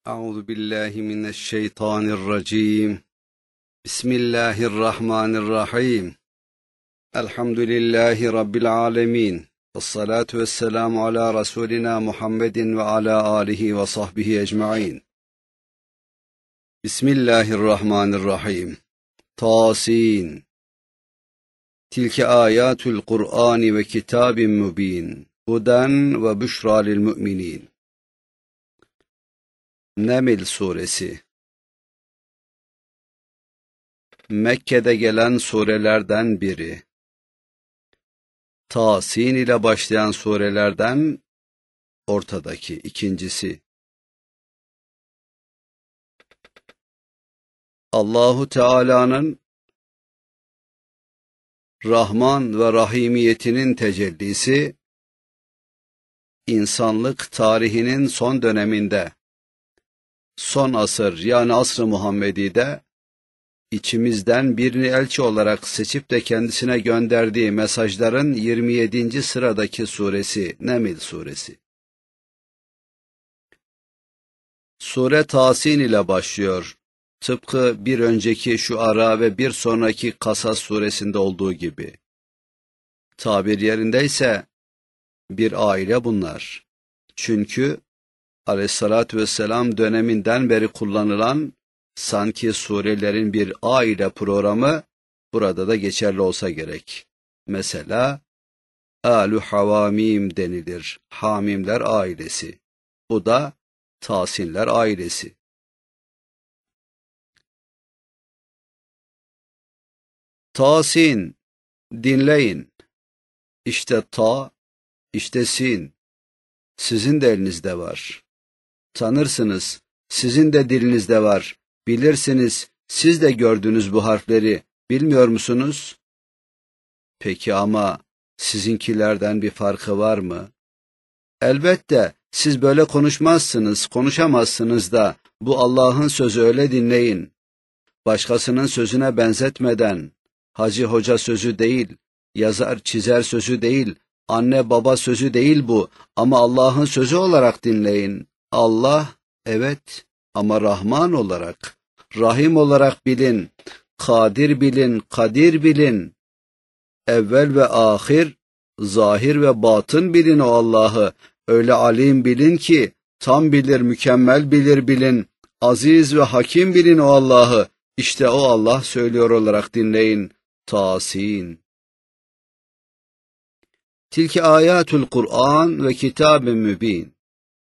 أعوذ بالله من الشيطان الرجيم. بسم الله الرحمن الرحيم. الحمد لله رب العالمين، والصلاة والسلام على رسولنا محمد وعلى آله وصحبه أجمعين. بسم الله الرحمن الرحيم. طاسين. تلك آيات القرآن وكتاب مبين هدى وبشرى للمؤمنين. Neml Suresi. Mekke'de gelen surelerden biri. Tasin ile başlayan surelerden ortadaki ikincisi. Allahu Teala'nın Rahman ve Rahimiyetinin tecellisi, insanlık tarihinin son döneminde, son asır yani asr-ı Muhammedi'de içimizden birini elçi olarak seçip de kendisine gönderdiği mesajların 27. sıradaki suresi Neml Suresi. Sure Tasin ile başlıyor. Tıpkı bir önceki Şuara ve bir sonraki Kasas suresinde olduğu gibi. Tabir yerindeyse bir aile bunlar. Çünkü Aleyhissalatü vesselam döneminden beri kullanılan sanki surelerin bir aile programı burada da geçerli olsa gerek. Mesela Âlu Havamim denilir. Hamimler ailesi. Bu da Tasinler ailesi. Tasin, dinleyin. İşte ta, işte sin. Sizin de elinizde var. Tanırsınız, sizin de dilinizde var. Bilirsiniz, siz de gördünüz bu harfleri. Bilmiyor musunuz? Peki ama sizinkilerden bir farkı var mı? Elbette siz böyle konuşmazsınız, konuşamazsınız da bu Allah'ın sözü, öyle dinleyin. Başkasının sözüne benzetmeden, hacı hoca sözü değil, yazar çizer sözü değil, anne baba sözü değil bu, ama Allah'ın sözü olarak dinleyin. Allah, evet, ama Rahman olarak, Rahim olarak bilin, Kadir bilin, Kadir bilin. Evvel ve ahir, zahir ve batın bilin o Allah'ı. Öyle alim bilin ki, tam bilir, mükemmel bilir bilin. Aziz ve hakim bilin o Allah'ı. İşte o Allah söylüyor olarak dinleyin. Tasin. Tilki ayatul Kur'an ve kitab-ı mübin.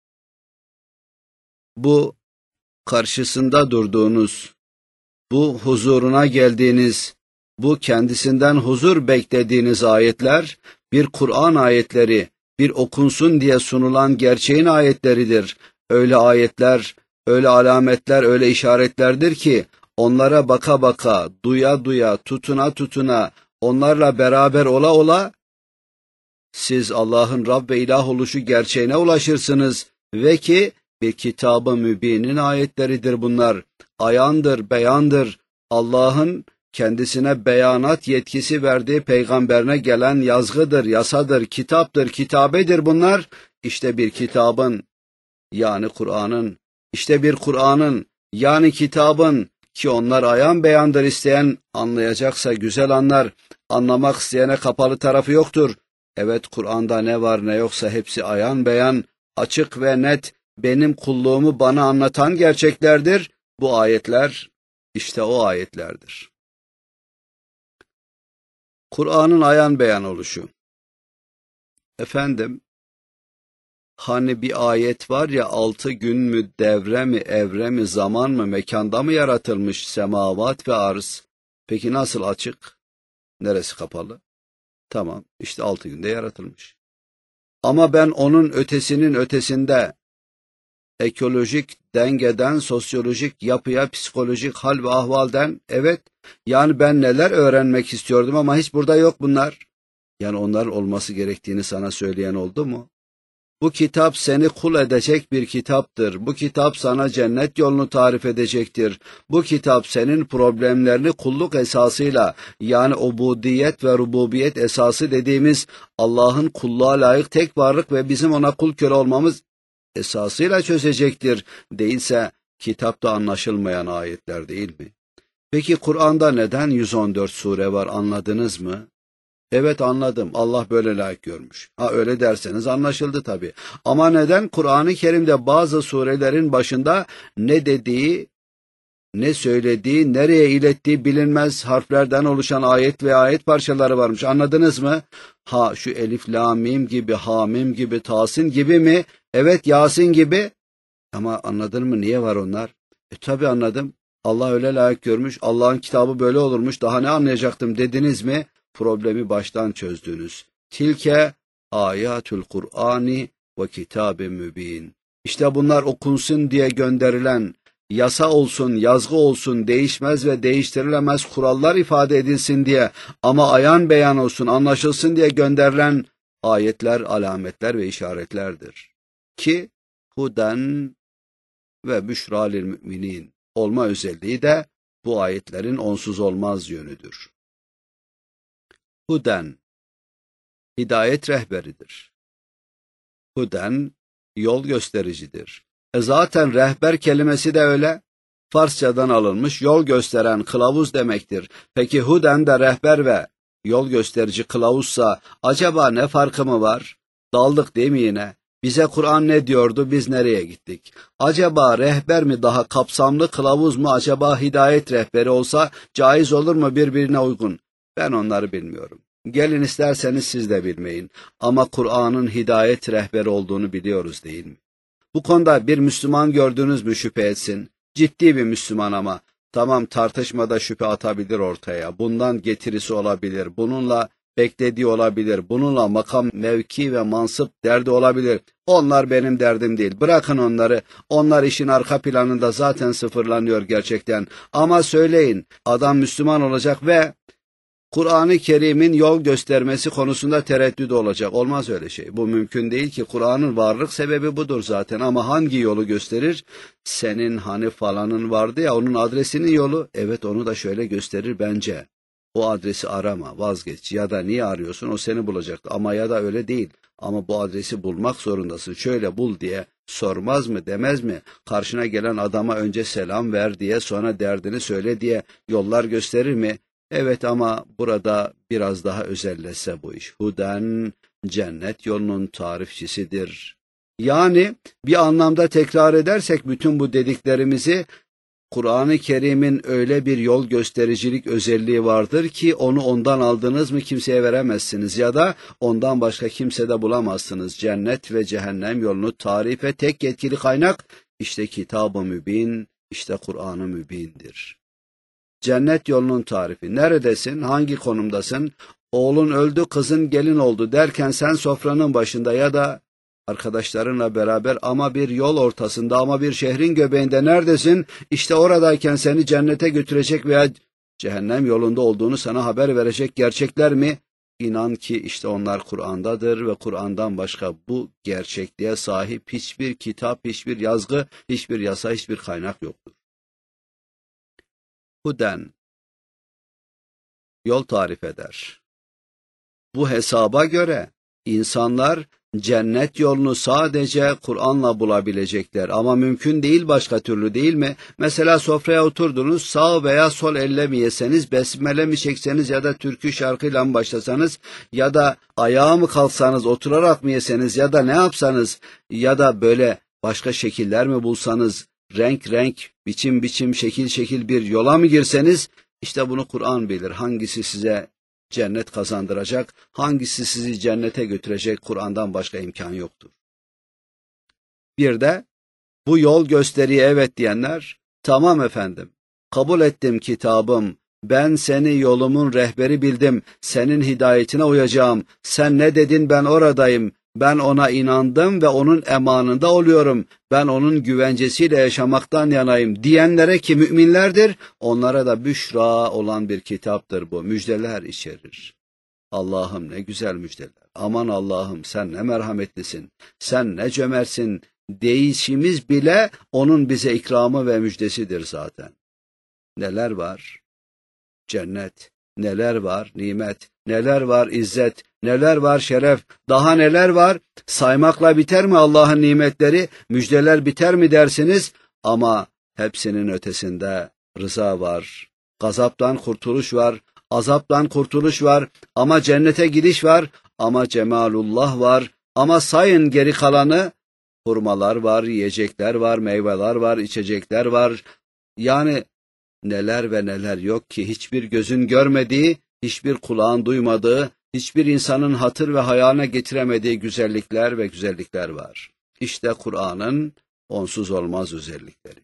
Bu karşısında durduğunuz, bu huzuruna geldiğiniz, bu kendisinden huzur beklediğiniz ayetler, bir Kur'an ayetleri, bir okunsun diye sunulan gerçeğin ayetleridir. Öyle ayetler, öyle alametler, öyle işaretlerdir ki, onlara baka baka, duya duya, tutuna tutuna, onlarla beraber ola ola, siz Allah'ın Rab ve İlah oluşu gerçeğine ulaşırsınız ve ki bir kitab-ı mübinin ayetleridir bunlar. Ayandır, beyandır. Allah'ın kendisine beyanat yetkisi verdiği peygamberine gelen yazgıdır, yasadır, kitaptır, kitabedir bunlar. İşte bir kitabın, yani Kur'an'ın, işte bir Kur'an'ın, yani kitabın, ki onlar ayan beyandır, isteyen anlayacaksa güzel anlar, anlamak isteyene kapalı tarafı yoktur. Evet, Kur'an'da ne var ne yoksa hepsi ayan beyan, açık ve net, benim kulluğumu bana anlatan gerçeklerdir. Bu ayetler, işte o ayetlerdir. Kur'an'ın ayan beyan oluşu. Efendim, hani bir ayet var ya, 6 gün mü, devre mi, evre mi, zaman mı, mekanda mı yaratılmış semavat ve arz? Peki nasıl açık? Neresi kapalı? Tamam, işte 6 günde yaratılmış. Ama ben onun ötesinin ötesinde, ekolojik dengeden, sosyolojik yapıya, psikolojik hal ve ahvalden, evet, yani ben neler öğrenmek istiyordum ama hiç burada yok bunlar. Yani onların olması gerektiğini sana söyleyen oldu mu? Bu kitap seni kul edecek bir kitaptır. Bu kitap sana cennet yolunu tarif edecektir. Bu kitap senin problemlerini kulluk esasıyla, yani ubudiyet ve rububiyet esası dediğimiz Allah'ın kulluğa layık tek varlık ve bizim ona kul köle olmamız esasıyla çözecektir. Değilse kitapta anlaşılmayan ayetler değil mi? Peki Kur'an'da neden 114 sure var, anladınız mı? Evet, anladım. Allah böyle layık görmüş. Ha, öyle derseniz anlaşıldı tabii. Ama neden Kur'an-ı Kerim'de bazı surelerin başında ne dediği, ne söylediği, nereye ilettiği bilinmez harflerden oluşan ayet ve ayet parçaları varmış. Anladınız mı? Ha, şu elif, la, mim gibi, ha, mim gibi, tasin gibi mi? Evet, Yasin gibi. Ama anladın mı niye var onlar? Tabii anladım. Allah öyle layık görmüş. Allah'ın kitabı böyle olurmuş. Daha ne anlayacaktım dediniz mi? Problemi baştan çözdünüz. Tilke ayatul Kur'ani ve kitab-ı mübin. İşte bunlar okunsun diye gönderilen, yasa olsun, yazgı olsun, değişmez ve değiştirilemez kurallar ifade edilsin diye, ama ayan beyan olsun, anlaşılsın diye gönderilen ayetler, alametler ve işaretlerdir. Ki huden ve büşra lil müminin olma özelliği de bu ayetlerin onsuz olmaz yönüdür. Huden, hidayet rehberidir. Huden, yol göstericidir. Zaten rehber kelimesi de öyle. Farsçadan alınmış, yol gösteren, kılavuz demektir. Peki huden de rehber ve yol gösterici kılavuzsa acaba ne farkı mı var? Daldık değil mi yine? Bize Kur'an ne diyordu, biz nereye gittik? Acaba rehber mi daha kapsamlı, kılavuz mu? Acaba hidayet rehberi olsa caiz olur mu, birbirine uygun? Ben onları bilmiyorum. Gelin isterseniz siz de bilmeyin. Ama Kur'an'ın hidayet rehberi olduğunu biliyoruz değil mi? Bu konuda bir Müslüman gördünüz mü şüphe etsin. Ciddi bir Müslüman ama. Tamam, tartışmada şüphe atabilir ortaya. Bundan getirisi olabilir. Bununla beklediği olabilir. Bununla makam, mevki ve mansıp derdi olabilir. Onlar benim derdim değil. Bırakın onları. Onlar işin arka planında zaten sıfırlanıyor gerçekten. Ama söyleyin, adam Müslüman olacak ve Kur'an-ı Kerim'in yol göstermesi konusunda tereddüt olacak. Olmaz öyle şey. Bu mümkün değil ki. Kur'an'ın varlık sebebi budur zaten. Ama hangi yolu gösterir? Senin hani falanın vardı ya, onun adresinin yolu. Evet, onu da şöyle gösterir bence. O adresi arama, vazgeç. Ya da niye arıyorsun? O seni bulacaktı. Ama ya da öyle değil. Ama bu adresi bulmak zorundasın. Şöyle bul diye sormaz mı, demez mi? Karşına gelen adama önce selam ver diye, sonra derdini söyle diye yollar gösterir mi? Evet, ama burada biraz daha özellese bu iş. Huden, cennet yolunun tarifçisidir. Yani bir anlamda tekrar edersek bütün bu dediklerimizi, Kur'an-ı Kerim'in öyle bir yol göstericilik özelliği vardır ki onu ondan aldınız mı kimseye veremezsiniz ya da ondan başka kimsede bulamazsınız. Cennet ve cehennem yolunu tarife tek yetkili kaynak işte Kitab-ı Mübin, işte Kur'an-ı Mübin'dir. Cennet yolunun tarifi. Neredesin? Hangi konumdasın? Oğlun öldü, kızın gelin oldu derken sen sofranın başında ya da arkadaşlarınla beraber ama bir yol ortasında, ama bir şehrin göbeğinde neredesin? İşte oradayken seni cennete götürecek veya cehennem yolunda olduğunu sana haber verecek gerçekler mi? İnan ki işte onlar Kur'an'dadır ve Kur'an'dan başka bu gerçekliğe sahip hiçbir kitap, hiçbir yazgı, hiçbir yasa, hiçbir kaynak yoktur. Huden, yol tarif eder. Bu hesaba göre insanlar cennet yolunu sadece Kur'an'la bulabilecekler ama mümkün değil başka türlü, değil mi? Mesela sofraya oturdunuz, sağ veya sol elle mi yeseniz, besmele mi çekseniz ya da türkü şarkıyla mı başlasanız ya da ayağa mı kalksanız, oturarak mı yeseniz ya da ne yapsanız ya da böyle başka şekiller mi bulsanız, renk renk, biçim biçim, şekil şekil bir yola mı girseniz, işte bunu Kur'an bilir. Hangisi size cennet kazandıracak, hangisi sizi cennete götürecek, Kur'an'dan başka imkan yoktur. Bir de bu yol gösteriye evet diyenler, tamam efendim, kabul ettim kitabım, ben seni yolumun rehberi bildim, senin hidayetine uyacağım, sen ne dedin ben oradayım, ben ona inandım ve onun emanında oluyorum, ben onun güvencesiyle yaşamaktan yanayım diyenlere ki müminlerdir, onlara da büşra olan bir kitaptır bu, müjdeler içerir. Allah'ım ne güzel müjdeler, aman Allah'ım sen ne merhametlisin, sen ne cömertsin, değişimiz bile onun bize ikramı ve müjdesidir zaten. Neler var? Cennet, neler var? Nimet, neler var? İzzet, neler var? Şeref, daha neler var? Saymakla biter mi Allah'ın nimetleri? Müjdeler biter mi dersiniz? Ama hepsinin ötesinde rıza var. Gazaptan kurtuluş var, azaptan kurtuluş var, ama cennete gidiş var, ama cemalullah var, ama sayın geri kalanı, hurmalar var, yiyecekler var, meyveler var, içecekler var. Yani neler ve neler yok ki hiçbir gözün görmediği, hiçbir kulağın duymadığı, hiçbir insanın hatır ve hayalına getiremediği güzellikler ve güzellikler var. İşte Kur'an'ın onsuz olmaz özellikleri.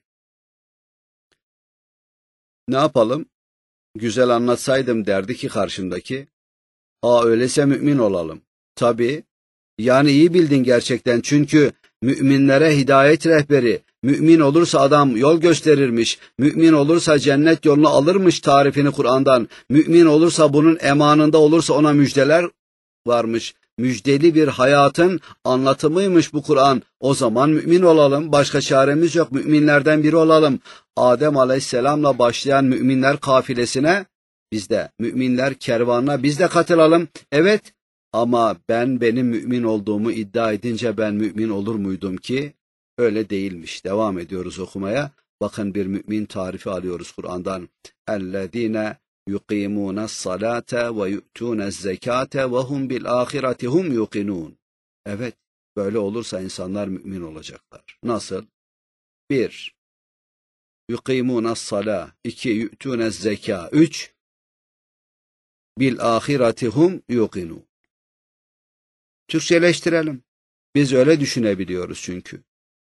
Ne yapalım? Güzel anlatsaydım derdi ki karşımdaki, öyleyse mümin olalım. Tabii, yani iyi bildin gerçekten, çünkü müminlere hidayet rehberi, mümin olursa adam yol gösterirmiş, mümin olursa cennet yolunu alırmış tarifini Kur'an'dan, mümin olursa bunun emanında olursa ona müjdeler varmış. Müjdeli bir hayatın anlatımıymış bu Kur'an. O zaman mümin olalım, başka çaremiz yok, müminlerden biri olalım. Adem Aleyhisselam'la başlayan müminler kafilesine, biz de müminler kervanına biz de katılalım. Evet, ama benim mümin olduğumu iddia edince ben mümin olur muydum ki? Öyle değilmiş. Devam ediyoruz okumaya. Bakın bir mümin tarifi alıyoruz Kur'an'dan. اَلَّذ۪ينَ يُقِيمُونَ الصَّلَاةَ وَيُؤْتُونَ الزَّكَاةَ وَهُمْ بِالْآخِرَةِ هُمْ يُقِنُونَ. Evet, böyle olursa insanlar mümin olacaklar. Nasıl? 1. يُقِيمُونَ الصَّلَاةِ 2. يُؤْتُونَ الزَّكَاةَ 3. بِالْآخِرَةِ هُمْ يُقِنُونَ. Türkçeleştirelim. Biz öyle düşünebiliyoruz çünkü.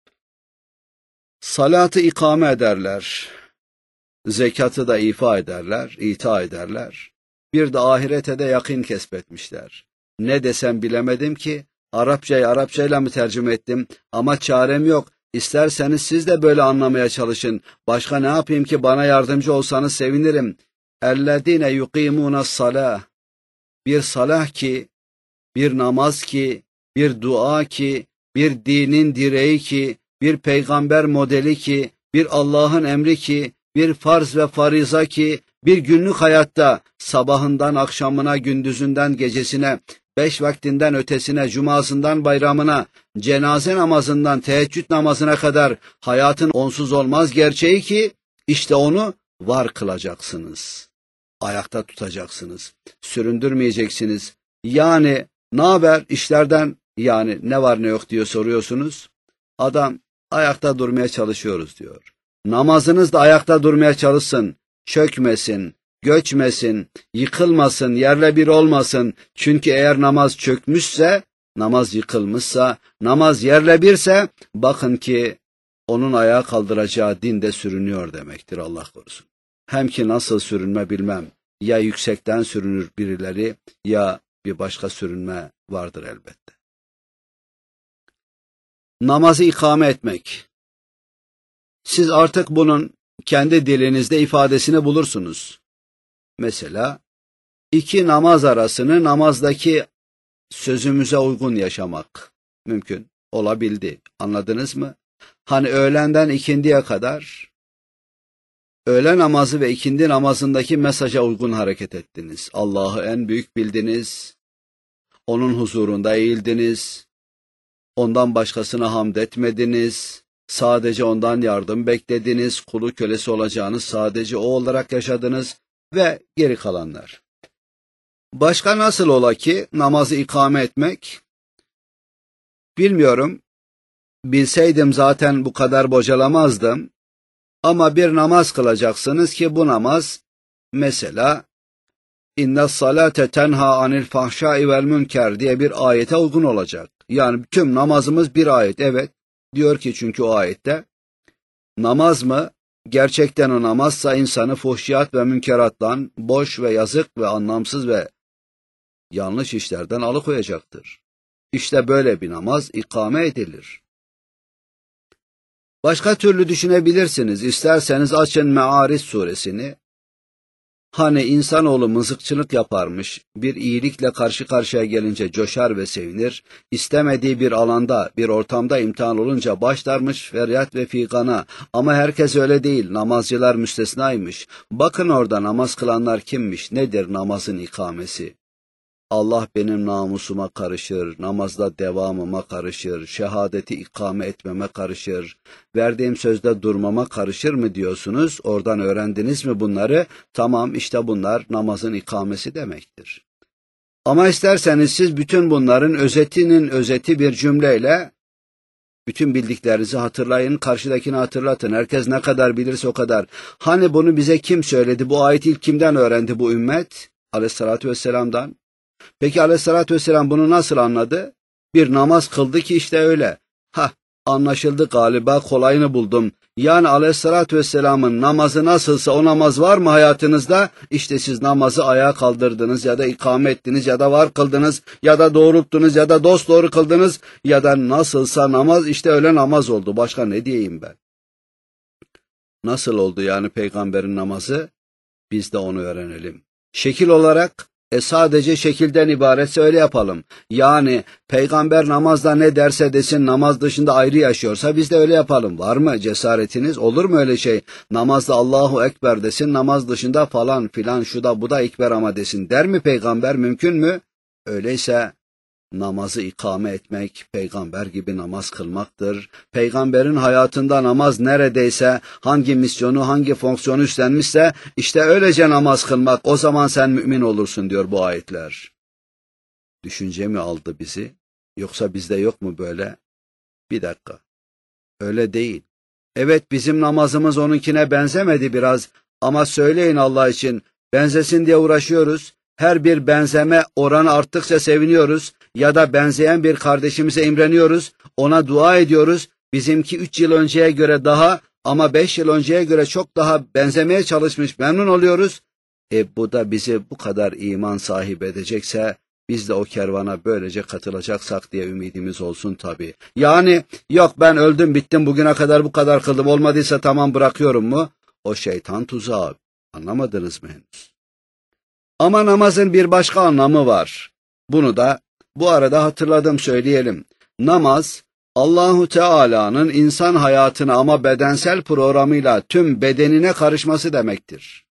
Salatı ikame ederler. Zekatı da ifa ederler, ita ederler. Bir de ahirete de yakın kesbetmişler. Ne desem bilemedim ki, Arapçayı Arapçayla mı tercüme ettim, ama çarem yok. İsterseniz siz de böyle anlamaya çalışın. Başka ne yapayım ki, bana yardımcı olsanız sevinirim. اَلَّذ۪ينَ يُقِيمُونَ الصَّلَاةِ. Bir salah ki, bir namaz ki, bir dua ki, bir dinin direği ki, bir peygamber modeli ki, bir Allah'ın emri ki, bir farz ve fariza ki, bir günlük hayatta sabahından akşamına, gündüzünden gecesine, 5 vaktinden ötesine, cumasından bayramına, cenaze namazından teheccüd namazına kadar hayatın onsuz olmaz gerçeği ki, işte onu var kılacaksınız. Ayakta tutacaksınız. Süründürmeyeceksiniz. Yani ne haber işlerden, yani ne var ne yok diyor soruyorsunuz. Adam ayakta durmaya çalışıyoruz diyor. Namazınız da ayakta durmaya çalışsın. Çökmesin, göçmesin, yıkılmasın, yerle bir olmasın. Çünkü eğer namaz çökmüşse, namaz yıkılmışsa, namaz yerle birse, bakın ki onun ayağa kaldıracağı din de sürünüyor demektir, Allah korusun. Hem ki nasıl sürünme bilmem. Ya yüksekten sürünür birileri, ya bir başka sürünme vardır elbette. Namazı ikame etmek. Siz artık bunun kendi dilinizde ifadesini bulursunuz. Mesela, 2 namaz arasını namazdaki sözümüze uygun yaşamak mümkün olabildi. Anladınız mı? Hani öğlenden ikindiye kadar, öğle namazı ve ikindi namazındaki mesaja uygun hareket ettiniz. Allah'ı en büyük bildiniz, onun huzurunda eğildiniz, ondan başkasına hamd etmediniz, sadece ondan yardım beklediniz, kulu kölesi olacağınız sadece o olarak yaşadınız ve geri kalanlar. Başka nasıl ola ki namazı ikame etmek? Bilmiyorum, bilseydim zaten bu kadar bocalamazdım. Ama bir namaz kılacaksınız ki bu namaz, mesela İnne salate tenha anil fahşai vel münker diye bir ayete uygun olacak. Yani tüm namazımız bir ayet, evet. Diyor ki çünkü o ayette, namaz mı? Gerçekten o namazsa insanı fuhşiyat ve münkerattan, boş ve yazık ve anlamsız ve yanlış işlerden alıkoyacaktır. İşte böyle bir namaz ikame edilir. Başka türlü düşünebilirsiniz. İsterseniz açın Me'ariç suresini. Hani insanoğlu mızıkçılık yaparmış, bir iyilikle karşı karşıya gelince coşar ve sevinir, istemediği bir alanda, bir ortamda imtihan olunca başlarmış feryat ve figana, ama herkes öyle değil, namazcılar müstesnaymış. Bakın orada namaz kılanlar kimmiş, nedir namazın ikamesi? Allah benim namusuma karışır, namazda devamıma karışır, şehadeti ikame etmeme karışır, verdiğim sözde durmama karışır mı diyorsunuz? Oradan öğrendiniz mi bunları? Tamam, işte bunlar namazın ikamesi demektir. Ama isterseniz siz bütün bunların özetinin özeti bir cümleyle bütün bildiklerinizi hatırlayın, karşıdakini hatırlatın. Herkes ne kadar bilirse o kadar. Hani bunu bize kim söyledi? Bu ayeti ilk kimden öğrendi bu ümmet? Aleyhissalatü vesselam'dan. Peki Aleyhissalatü vesselam bunu nasıl anladı? Bir namaz kıldı ki işte öyle. Anlaşıldı galiba, kolayını buldum. Yani Aleyhissalatü vesselamın namazı nasılsa o namaz var mı hayatınızda? İşte siz namazı ayağa kaldırdınız ya da ikame ettiniz ya da var kıldınız ya da doğrulttunuz ya da dosdoğru kıldınız ya da nasılsa namaz işte öyle namaz oldu. Başka ne diyeyim ben? Nasıl oldu yani peygamberin namazı? Biz de onu öğrenelim. Şekil olarak sadece şekilden ibaretse öyle yapalım. Yani peygamber namazda ne derse desin, namaz dışında ayrı yaşıyorsa biz de öyle yapalım. Var mı cesaretiniz? Olur mu öyle şey? Namazda Allahu Ekber desin, namaz dışında falan filan şu da bu da ekber ama desin. Der mi peygamber? Mümkün mü? Öyleyse namazı ikame etmek, peygamber gibi namaz kılmaktır. Peygamberin hayatında namaz neredeyse hangi misyonu, hangi fonksiyonu üstlenmişse işte öylece namaz kılmak. O zaman sen mümin olursun diyor bu ayetler. Düşünce mi aldı bizi? Yoksa bizde yok mu böyle? Bir dakika. Öyle değil. Evet, bizim namazımız onunkine benzemedi biraz ama söyleyin Allah için, benzesin diye uğraşıyoruz. Her bir benzeme oranı arttıkça seviniyoruz ya da benzeyen bir kardeşimize imreniyoruz, ona dua ediyoruz. Bizimki 3 yıl önceye göre daha ama 5 yıl önceye göre çok daha benzemeye çalışmış, memnun oluyoruz. Bu da bizi bu kadar iman sahibi edecekse biz de o kervana böylece katılacaksak diye ümidimiz olsun tabii. Yani yok ben öldüm bittim bugüne kadar bu kadar kıldım olmadıysa tamam bırakıyorum mu? O şeytan tuzağı. Anlamadınız mı henüz? Ama namazın bir başka anlamı var. Bunu da bu arada hatırladım, söyleyelim. Namaz, Allahu Teala'nın insan hayatına ama bedensel programıyla tüm bedenine karışması demektir.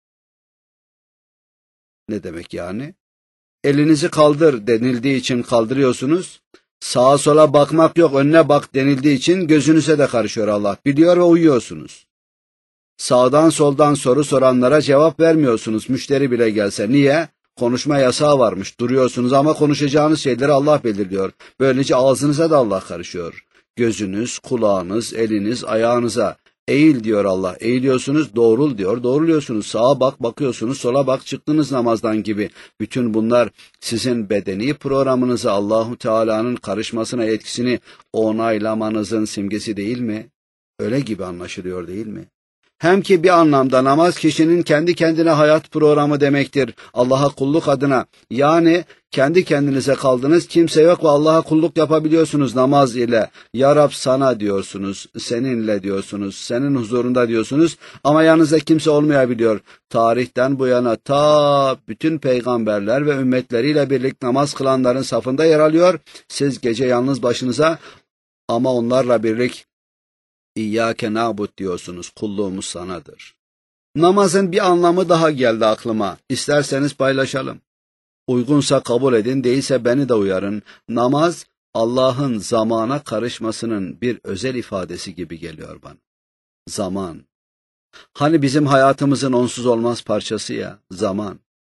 Ne demek yani? Elinizi kaldır denildiği için kaldırıyorsunuz. Sağa sola bakmak yok, önüne bak denildiği için gözünüze de karışıyor Allah. Biliyor ve uyuyorsunuz. Sağdan soldan soru soranlara cevap vermiyorsunuz, müşteri bile gelse. Niye? Konuşma yasağı varmış, duruyorsunuz ama konuşacağınız şeyleri Allah belirliyor. Böylece ağzınıza da Allah karışıyor. Gözünüz, kulağınız, eliniz, ayağınıza eğil diyor Allah. Eğiliyorsunuz, doğrul diyor, doğruluyorsunuz. Sağa bak, bakıyorsunuz, sola bak, çıktınız namazdan gibi. Bütün bunlar sizin bedeni programınıza Allahu Teala'nın karışmasına etkisini onaylamanızın simgesi değil mi? Öyle gibi anlaşılıyor değil mi? Hem ki bir anlamda namaz kişinin kendi kendine hayat programı demektir. Allah'a kulluk adına. Yani kendi kendinize kaldınız, kimse yok ve Allah'a kulluk yapabiliyorsunuz namaz ile. Ya Rab sana diyorsunuz, seninle diyorsunuz, senin huzurunda diyorsunuz ama yanınızda kimse olmayabiliyor. Tarihten bu yana ta bütün peygamberler ve ümmetleriyle birlikte namaz kılanların safında yer alıyor. Siz gece yalnız başınıza ama onlarla birlik İyyâke na'bud diyorsunuz, kulluğumuz sanadır. Namazın bir anlamı daha geldi aklıma. İsterseniz paylaşalım. Uygunsa kabul edin, değilse beni de uyarın. Namaz, Allah'ın zamana karışmasının bir özel ifadesi gibi geliyor bana. Zaman. Hani bizim hayatımızın onsuz olmaz parçası ya, zaman.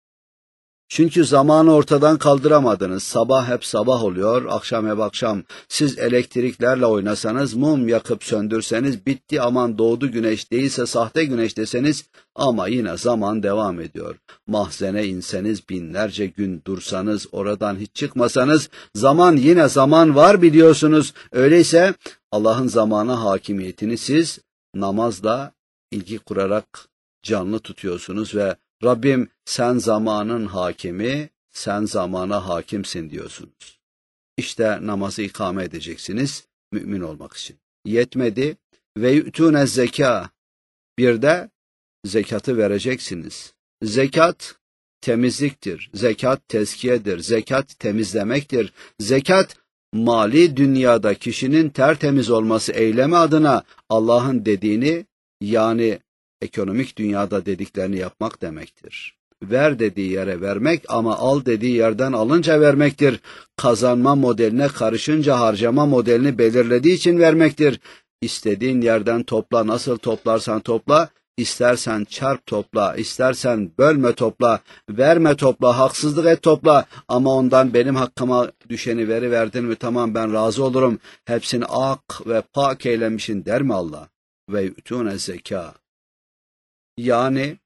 Çünkü zamanı ortadan kaldıramadınız. Sabah hep sabah oluyor, akşam hep akşam. Siz elektriklerle oynasanız, mum yakıp söndürseniz, bitti aman doğdu güneş, değilse sahte güneş deseniz ama yine zaman devam ediyor. Mahzene inseniz, binlerce gün dursanız, oradan hiç çıkmasanız, zaman yine zaman var biliyorsunuz. Öyleyse Allah'ın zamana hakimiyetini siz namazla ilgi kurarak canlı tutuyorsunuz ve Rabbim sen zamanın hakimi, sen zamana hakimsin diyorsunuz. İşte namazı ikame edeceksiniz mümin olmak için. Yetmedi ve yu'tûne zekâ. Bir de zekatı vereceksiniz. Zekat temizliktir. Zekat tezkiyedir. Zekat temizlemektir. Zekat mali dünyada kişinin tertemiz olması eylemi adına Allah'ın dediğini yani ekonomik dünyada dediklerini yapmak demektir. ver dediği yere vermek ama al dediği yerden alınca vermektir. Kazanma modeline karışınca harcama modelini belirlediği için vermektir. İstediğin yerden topla, nasıl toplarsan topla, istersen çarp topla, istersen bölme topla, verme topla, haksızlık et topla ama ondan benim hakkıma düşeni veriverdin mi tamam ben razı olurum. Hepsini ak ve pak eylemişin der mi Allah? Ve yu'tûne zekâ. Yani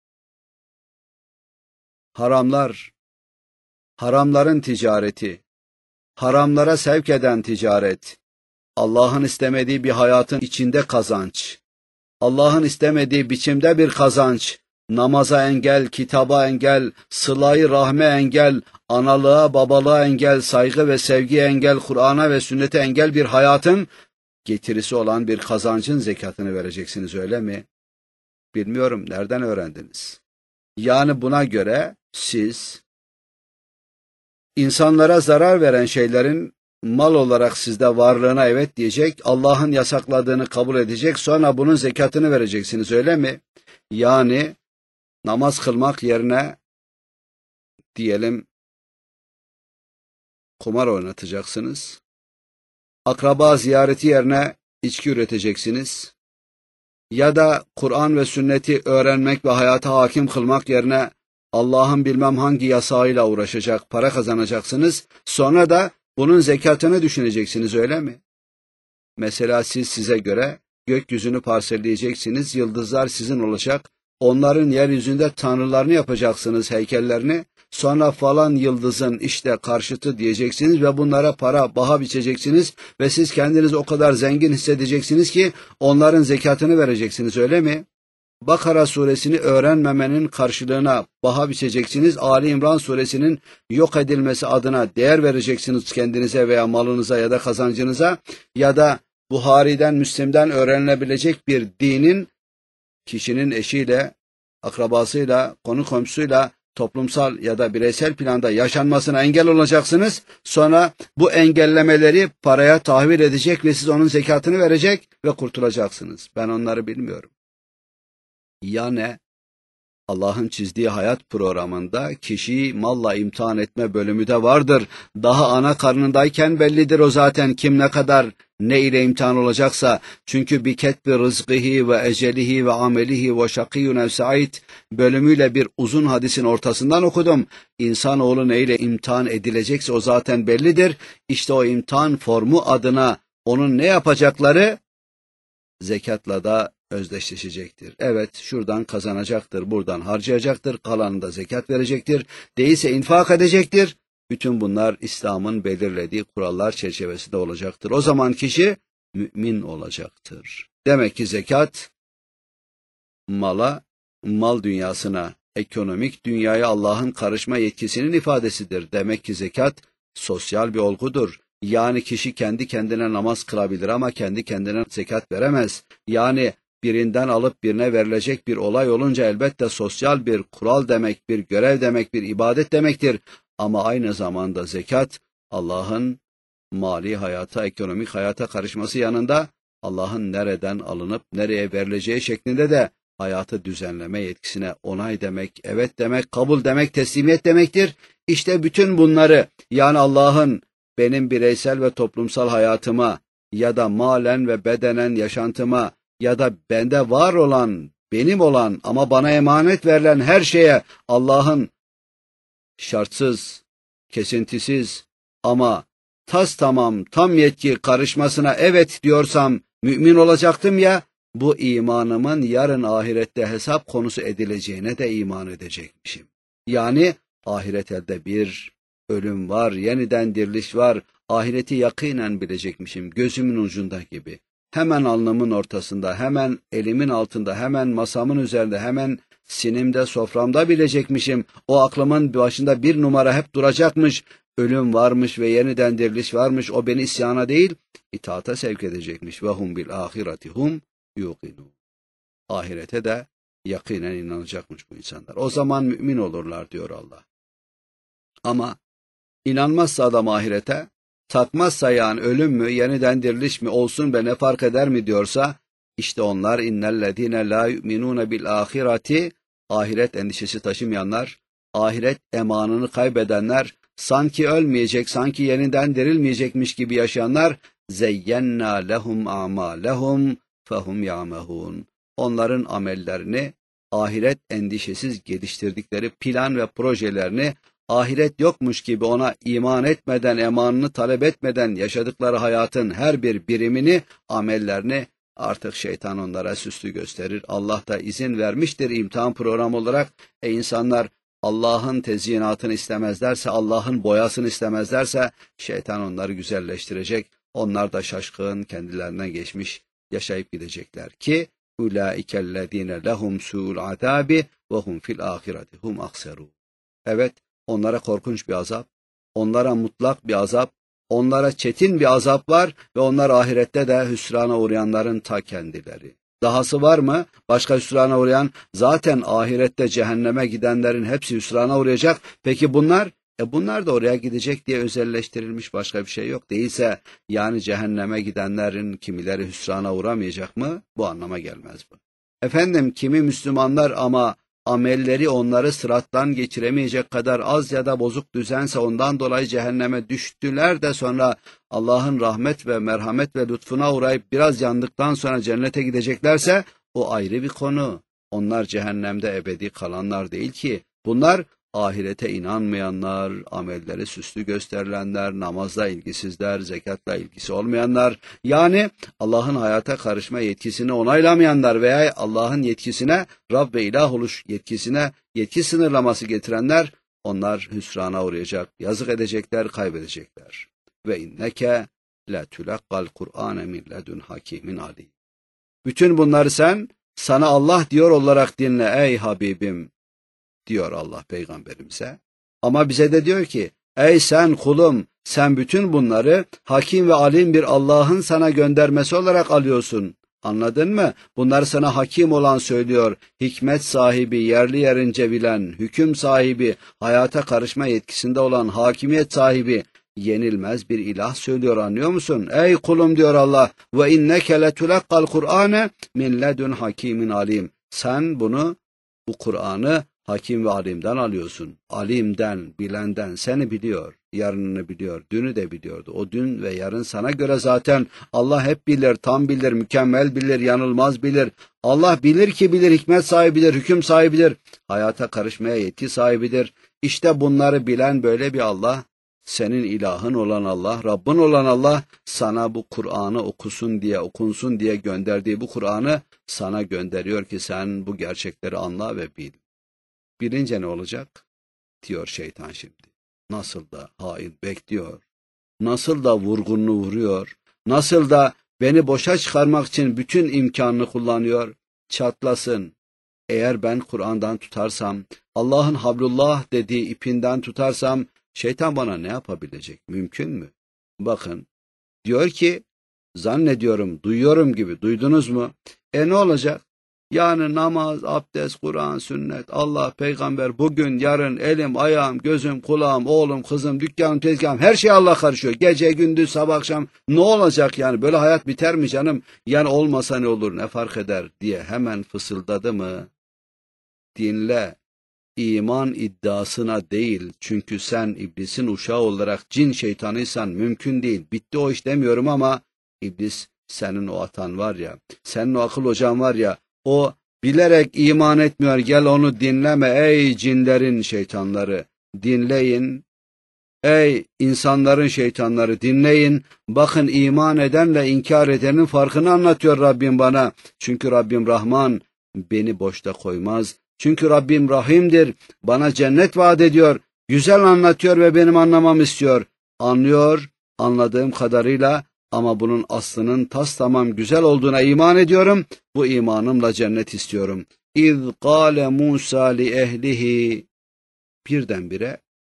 haramlar, haramların ticareti, haramlara sevk eden ticaret, Allah'ın istemediği bir hayatın içinde kazanç, Allah'ın istemediği biçimde bir kazanç, namaza engel, kitaba engel, sıla-i rahme engel, analığa, babalığa engel, saygı ve sevgiye engel, Kur'an'a ve sünnete engel bir hayatın getirisi olan bir kazancın zekatını vereceksiniz öyle mi? Bilmiyorum, nereden öğrendiniz? Yani buna göre siz insanlara zarar veren şeylerin mal olarak sizde varlığına evet diyecek, Allah'ın yasakladığını kabul edecek, sonra bunun zekatını vereceksiniz öyle mi? Yani namaz kılmak yerine diyelim kumar oynatacaksınız, akraba ziyareti yerine içki üreteceksiniz ya da Kur'an ve sünneti öğrenmek ve hayata hakim kılmak yerine Allah'ın bilmem hangi yasağıyla uğraşacak, para kazanacaksınız, sonra da bunun zekatını düşüneceksiniz öyle mi? Mesela size göre gökyüzünü parselleyeceksiniz, yıldızlar sizin olacak, onların yeryüzünde tanrılarını yapacaksınız, heykellerini, sonra falan yıldızın işte karşıtı diyeceksiniz ve bunlara para, baha biçeceksiniz ve siz kendinizi o kadar zengin hissedeceksiniz ki onların zekatını vereceksiniz öyle mi? Bakara suresini öğrenmemenin karşılığına baha biçeceksiniz, Ali İmran suresinin yok edilmesi adına değer vereceksiniz kendinize veya malınıza ya da kazancınıza ya da Buhari'den, Müslim'den öğrenilebilecek bir dinin kişinin eşiyle, akrabasıyla, konu komşusuyla toplumsal ya da bireysel planda yaşanmasına engel olacaksınız. Sonra bu engellemeleri paraya tahvil edecek ve siz onun zekatını verecek ve kurtulacaksınız. Ben onları bilmiyorum. Yani Allah'ın çizdiği hayat programında kişiyi malla imtihan etme bölümü de vardır. Daha ana karnındayken bellidir o zaten kim ne kadar ne ile imtihan olacaksa. Çünkü bi ketbi rızkıhi ve ecelihi ve amelihi ve şakiyyun ev sa'id bölümüyle bir uzun hadisin ortasından okudum. İnsanoğlu ne ile imtihan edilecekse o zaten bellidir. İşte o imtihan formu adına onun ne yapacakları zekatla da özdeşleşecektir. Evet, şuradan kazanacaktır, buradan harcayacaktır, kalanında zekat verecektir, değilse infak edecektir. Bütün bunlar İslam'ın belirlediği kurallar çerçevesinde olacaktır. O zaman kişi mümin olacaktır. Demek ki zekat, mala, mal dünyasına, ekonomik dünyaya Allah'ın karışma yetkisinin ifadesidir. Demek ki zekat, sosyal bir olgudur. Yani kişi kendi kendine namaz kılabilir ama kendi kendine zekat veremez. Yani birinden alıp birine verilecek bir olay olunca elbette sosyal bir kural demek, bir görev demek, bir ibadet demektir. Ama aynı zamanda zekat, Allah'ın mali hayata, ekonomik hayata karışması yanında Allah'ın nereden alınıp nereye verileceği şeklinde de hayatı düzenleme yetkisine onay demek, evet demek, kabul demek, teslimiyet demektir. İşte bütün bunları yani Allah'ın benim bireysel ve toplumsal hayatıma ya da malen ve bedenen yaşantıma ya da bende var olan, benim olan ama bana emanet verilen her şeye Allah'ın şartsız, kesintisiz ama tamam, tam yetki karışmasına evet diyorsam mümin olacaktım ya, bu imanımın yarın ahirette hesap konusu edileceğine de iman edecekmişim. Yani ahiret elde bir ölüm var, yeniden diriliş var, ahireti yakinen bilecekmişim, gözümün ucunda gibi. Hemen alnımın ortasında, hemen elimin altında, hemen masamın üzerinde, hemen sinimde, soframda bilecekmişim. O aklımın başında bir numara hep duracakmış. Ölüm varmış ve yeniden diriliş varmış. O beni isyana değil, itaata sevk edecekmiş. Ve hum bil ahireti hum yuqinun. Ahirete de yakinen inanacakmış bu insanlar. O zaman mümin olurlar diyor Allah. Ama inanmazsa adam ahirete, takmazsa yani ölüm mü, yeniden diriliş mi olsun be ne fark eder mi diyorsa, işte onlar innellezine la yu'minune bil ahireti ahiret endişesi taşımayanlar, ahiret emanını kaybedenler, sanki ölmeyecek, sanki yeniden dirilmeyecekmiş gibi yaşayanlar, zeyyenna lehum a'malehum fehum ya'mehun. Onların amellerini, ahiret endişesiz geliştirdikleri plan ve projelerini, ahiret yokmuş gibi ona iman etmeden, emanını talep etmeden yaşadıkları hayatın her bir birimini, amellerini artık şeytan onlara süslü gösterir. Allah da izin vermiştir imtihan programı olarak. İnsanlar Allah'ın tezyinatını istemezlerse, Allah'ın boyasını istemezlerse şeytan onları güzelleştirecek. Onlar da şaşkın, kendilerinden geçmiş yaşayıp gidecekler ki ulaikellezine lehum su'ul azabi ve hum fil ahireti hum akserun. Evet, onlara korkunç bir azap, onlara mutlak bir azap, onlara çetin bir azap var ve onlar ahirette de hüsrana uğrayanların ta kendileri. Dahası var mı? Başka hüsrana uğrayan, zaten ahirette cehenneme gidenlerin hepsi hüsrana uğrayacak. Peki bunlar? Bunlar da oraya gidecek diye özelleştirilmiş, başka bir şey yok. Değilse yani cehenneme gidenlerin kimileri hüsrana uğramayacak mı? Bu anlama gelmez bu. Efendim, kimi Müslümanlar ama amelleri onları sırattan geçiremeyecek kadar az ya da bozuk düzense ondan dolayı cehenneme düştüler de sonra Allah'ın rahmet ve merhamet ve lütfuna uğrayıp biraz yandıktan sonra cennete gideceklerse o ayrı bir konu. Onlar cehennemde ebedi kalanlar değil ki. Bunlar ahirete inanmayanlar, amelleri süslü gösterilenler, namazla ilgisizler, zekatla ilgisi olmayanlar, yani Allah'ın hayata karışma yetkisini onaylamayanlar veya Allah'ın yetkisine, Rab ve ilah oluş yetkisine yetki sınırlaması getirenler, onlar hüsrana uğrayacak, yazık edecekler, kaybedecekler. Ve inneke la tulaqqal Kur'ane min ledun hakimin alim. Bütün bunları sana Allah diyor olarak dinle ey Habibim, diyor Allah peygamberimize. Ama bize de diyor ki, ey sen kulum, sen bütün bunları hakim ve alim bir Allah'ın sana göndermesi olarak alıyorsun. Anladın mı? Bunları sana hakim olan söylüyor. Hikmet sahibi, yerli yerince bilen, hüküm sahibi, hayata karışma yetkisinde olan hakimiyet sahibi, yenilmez bir ilah söylüyor, anlıyor musun? Ey kulum diyor Allah, ve inneke letulaqqal Kur'ane min ledun hakimin alim. Sen bu Kur'an'ı hakim ve alimden alıyorsun. Alimden, bilenden, seni biliyor, yarınını biliyor, dünü de biliyordu. O dün ve yarın sana göre zaten Allah hep bilir, tam bilir, mükemmel bilir, yanılmaz bilir. Allah bilir ki bilir, hikmet sahibidir, hüküm sahibidir, hayata karışmaya yetki sahibidir. İşte bunları bilen böyle bir Allah, senin ilahın olan Allah, Rabbin olan Allah, sana bu Kur'an'ı okunsun diye gönderdiği bu Kur'an'ı sana gönderiyor ki sen bu gerçekleri anla ve bil. Bilince ne olacak? Diyor şeytan şimdi. Nasıl da hain bekliyor, nasıl da vurgununu vuruyor, nasıl da beni boşa çıkarmak için bütün imkanını kullanıyor. Çatlasın. Eğer ben Kur'an'dan tutarsam, Allah'ın hablullah dediği ipinden tutarsam, şeytan bana ne yapabilecek? Mümkün mü? Bakın, diyor ki, zannediyorum, duyuyorum gibi, duydunuz mu? Ne olacak? Yani namaz, abdest, Kur'an, sünnet, Allah, peygamber, bugün, yarın, elim, ayağım, gözüm, kulağım, oğlum, kızım, dükkanım, tezgahım, her şey Allah karışıyor. Gece, gündüz, sabah, akşam, ne olacak yani? Böyle hayat biter mi canım? Yani olmasa ne olur, ne fark eder diye hemen fısıldadı mı? Dinle, iman iddiasına değil, çünkü sen iblisin uşağı olarak cin şeytanıysan mümkün değil. Bitti o iş demiyorum ama iblis, senin o atan var ya, senin o akıl hocan var ya, o bilerek iman etmiyor, gel onu dinleme ey cinlerin şeytanları, dinleyin. Ey insanların şeytanları, dinleyin. Bakın, iman edenle inkar edenin farkını anlatıyor Rabbim bana. Çünkü Rabbim Rahman, beni boşta koymaz. Çünkü Rabbim Rahim'dir, bana cennet vaat ediyor. Güzel anlatıyor ve benim anlamamı istiyor. Anlıyor, anladığım kadarıyla, ama bunun aslının tastamam güzel olduğuna iman ediyorum. Bu imanımla cennet istiyorum. İz kâle Musa li ehlihi. Birdenbire,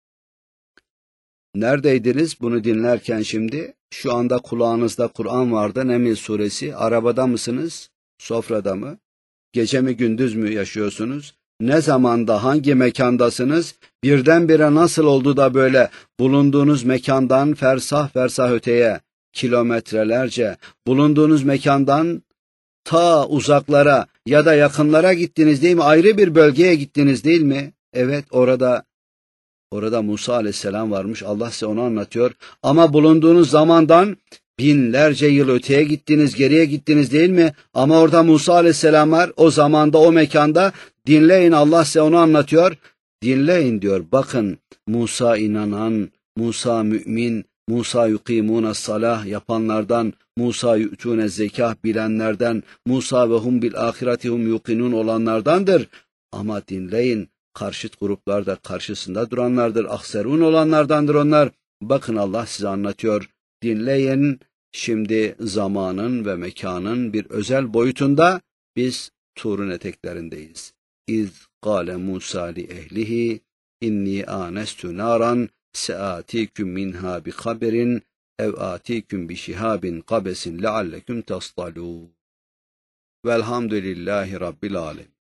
neredeydiniz bunu dinlerken şimdi? Şu anda kulağınızda Kur'an vardı, Neml suresi. Arabada mısınız? Sofrada mı? Gece mi gündüz mü yaşıyorsunuz? Ne zamanda, hangi mekandasınız? Birdenbire nasıl oldu da böyle bulunduğunuz mekandan fersah fersah öteye, kilometrelerce, bulunduğunuz mekandan ta uzaklara, Ya da yakınlara gittiniz değil mi? Ayrı bir bölgeye gittiniz değil mi? Evet, orada Musa aleyhisselam varmış. Allah size onu anlatıyor. Ama bulunduğunuz zamandan binlerce yıl öteye gittiniz, geriye gittiniz değil mi? Ama orada Musa aleyhisselam var. O zamanda, o mekanda dinleyin, Allah size onu anlatıyor. Dinleyin diyor. Bakın, Musa inanan, Musa mümin, Musa yukimune salah yapanlardan, Musa yu'tune zekah bilenlerden, Musa ve hum bil ahireti hum yuqinun olanlardandır. Ama dinleyin, karşıt gruplarda karşısında duranlardır, ahserun olanlardandır onlar. Bakın, Allah size anlatıyor. Dinleyin. Şimdi zamanın ve mekanın bir özel boyutunda biz Tur'un eteklerindeyiz. İz kâle Musa li ehlihi inni ânestu nâran seâtiküm minhâ bi haberin ev âtiküm bi şihabin kabesin lealleküm tastalûn. Velhamdülillahi Rabbil âlemin.